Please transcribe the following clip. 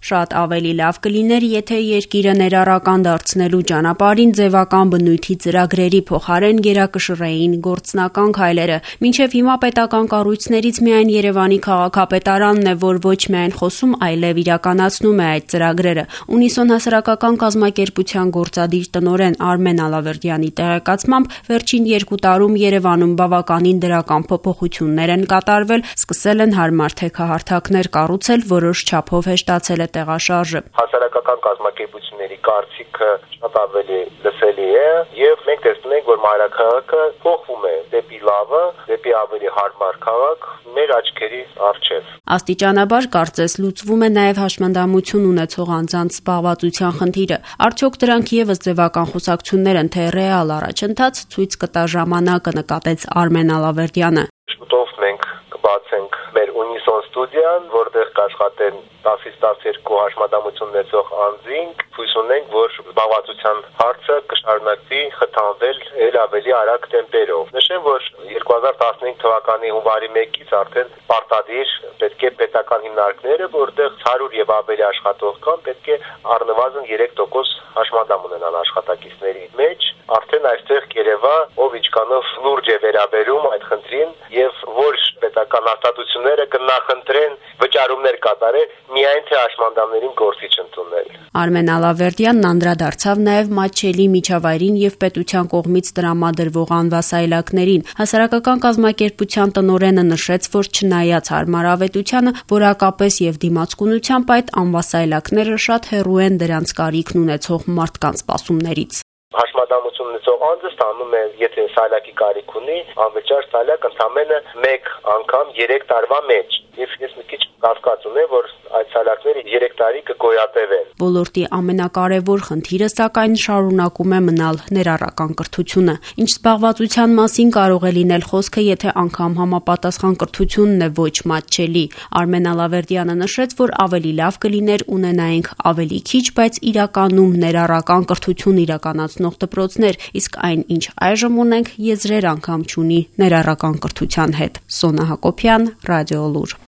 Շատ ավելի լավ կլիներ, եթե երկիրը ներառական դարձնելու ճանապարհին ձևական բնույթի ծրագրերի փոխարեն գերակշռեին գործնական քայլերը։ Մինչև հիմա պետական կառույցներից միայն Երևանի քաղաքապետարանն է, որ ոչ միայն խոսում, այլև իրականացնում է այդ ծրագրերը։ Ունիսոն հասարակական կազմակերպության գործադիր տնօրեն Արմեն Ալավերդյանի տեղեկացմամբ վերջին 2 տարում Երևանում բավականին դրական փոփոխություններ են կատարվել, սկսել են հարմար թեքահարթակներ կառուցել, որոշ չափով հեշտացել է տեղաշարժը։ Հասարակական կազմակերպությունների կարծիքը շատ ավելի լսելի է եւ մենք տեսնում ենք, որ մայրաքաղաքը փոխվում է դեպի լավը, դեպի ավելի հարմար քաղաք մեր աչքերի առջև։ Աստիճանաբար կարծես լուծվում է նաեւ հաշմանդամություն ունեցող անձանց զբաղվածության խնդիրը։ Արդյոք դրանք եւս ձևական խոսակցություններ են, թե ռեալ առաջընթաց ցույց կտա ժամանակը, նկատեց Արմեն Ալավերդյանը։ Շուտով մենք կբացենք մեր Ունիսոն ստուդիան, որտեղ կաշխատեն 10-ից 12 հաշմանդամություն ունեցող անձինք, հույս ունենք, որ զբաղվածության հարցը կշարունակվի խթանվել ել ավելի արագ տեմպերով։ Նշեմ, որ 2015 թվականի հունվարի 1-ից արդեն պարտադիր պետք է պետական հիմնարկները, որտեղ 100 եւ ավելի աշխատող կան, պետք է առնվազն 3% հաշմանդամ ունենան աշխատակիցների մեջ։ Արդեն այստեղ կերևա ով ինչքանով լուրջ է վերաբերում այդ խնդրին եւ որ պետական արտադրությունները կնախընտրեն վճարումներ կատարել միայն թե հաշմանդամներին գործիչ ընդունել։ Արմեն Ալավերդյանն անդրադարձավ նաև մատչելի միջավայրին եւ պետության կողմից տրամադրվող անվասայլակներին։ Հասարակական կազմակերպության տնօրենը նշեց, որ չնայած հարմարավետությանը, որակապես եւ դիմացկունությամբ այդ անվասայլակները շատ հեռու են դրանց կարիքն ունեցող մարդկանց սպասումներից։ Հաշմանդամություն ունեցող անձը ստանում է, եթե սայլակի կարիք ունի, անվճար սայլակ ընդամենը 1 անգամ 3 տարվա մեջ։ Եվ ես մի քիչ կասկած ունեմ, որ այդ սայլակները 3 տարի կգոյատևեն։ Ոլորտի ամենակարևոր խնդիրը սակայն շարունակում է մնալ ներառական կրթությունը։ Ինչ զբաղվածության մասին կարող է լինել խոսքը, եթե անգամ համապատասխան կրթությունն է ոչ մատչելի։ Արմեն Ալավերդյանը նշեց, որ ավելի լավ կլիներ ունենայինք ավելի քիչ, բայց իրականում ներառական կրթություն իրականացնող դպրոցներ, իսկ այն, ինչ այժմ ունենք, եզրեր անգամ չունի ներառական կրթության հետ։ Սոնա Հակոբյան, Ռադիո Լուր։